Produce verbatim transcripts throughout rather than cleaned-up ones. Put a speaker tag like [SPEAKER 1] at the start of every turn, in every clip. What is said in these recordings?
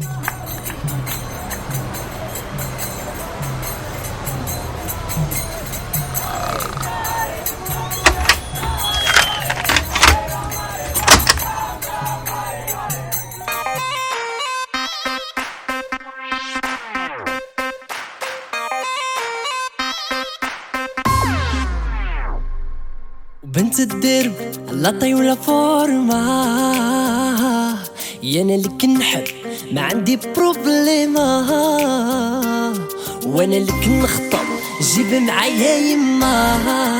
[SPEAKER 1] بنت الدرب لا طيولة فورما، يا انا اللي كنحب ما عندي بروبليما، وانا اللي كنخطب جيب معايا يما،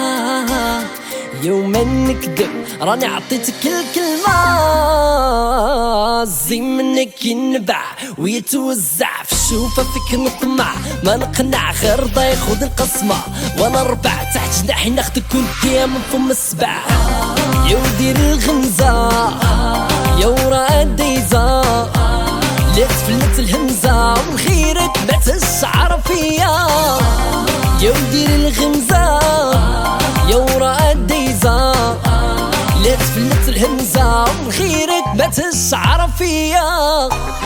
[SPEAKER 1] يوما نكذب راني عطيتك الكلمة، زي منك ينبع ويتوزع في الشوفة فيك نطمع، ما نقنع غير رضا ياخد القسمة، وانا ربع تحت جناحي ناخدك وديا من فم السبع، يا ودير الغمزة يا ورا الديزة، لا تفلت الهمزة وخيرك بعت الشعر فيا، يا ودير الغمزة يا ورا الديزة، لا تفلت الهمزة وخيرك بعت الشعر فيا.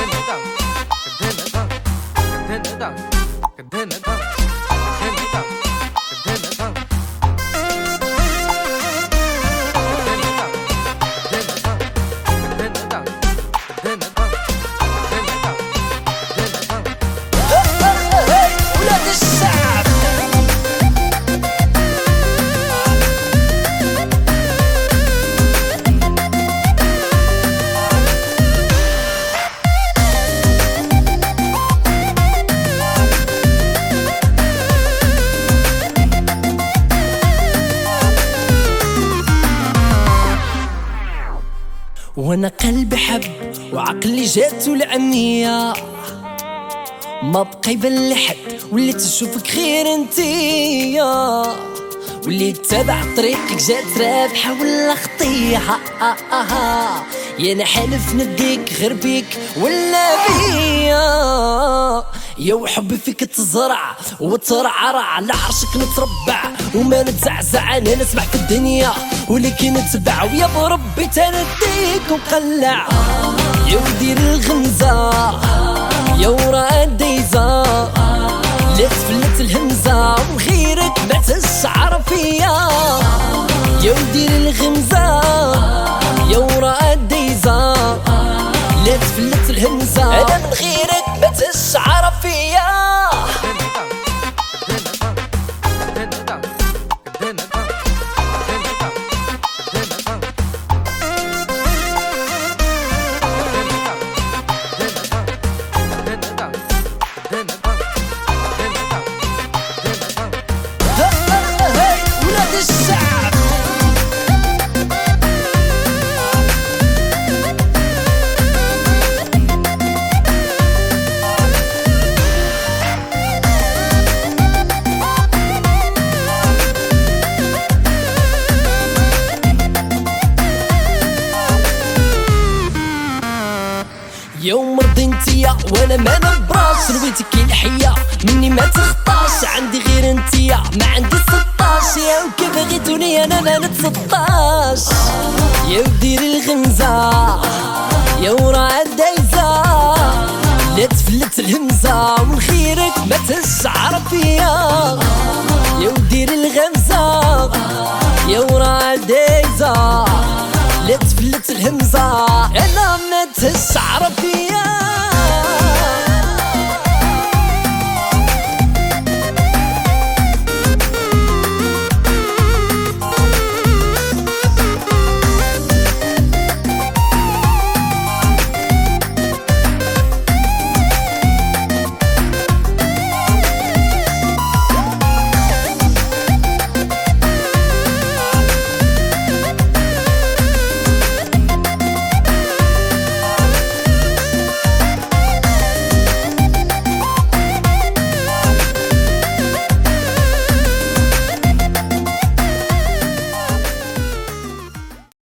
[SPEAKER 1] وانا قلبي حب وعقلي جاتو العمية، ما بقى يبان لحد وليت تشوفك غير انتيا، واللي تابع طريقك جات رابحة ولا خطيحة، يا انا حالف نديك غير بيك ولا بيا، يا وحبي فيك تزرع وترعرع على عرشك نتربع، وما نتزعزع انا نسمع في الدنيا ولكن نتبع، ويا بربي تنديك وقلع، يا ودير الغمزة يا ورا الديزة، لا تفلت الهمزة وخيرك بعت الشعر فيا، يا ودير الغمزة يا ورا الديزة، لا تفلت الهمزة انا من غيرك بعت الشعر فيا. يوم رضي انتيا وانا ما نبراش، رويتك الحياة مني ما تخطاش، عندي غير انتيا ما عندي ستاش، يا وكيف بغيتوني انا ما نتسطاش، يا ودير الغمزة يا ورا الدايزة، لا تفلت الهمزة وخيرك ما تشعر فيا، يا ودير الغمزة يا ورا الدايزة، لا تفلت الهمزة انا ما تشعر فيا.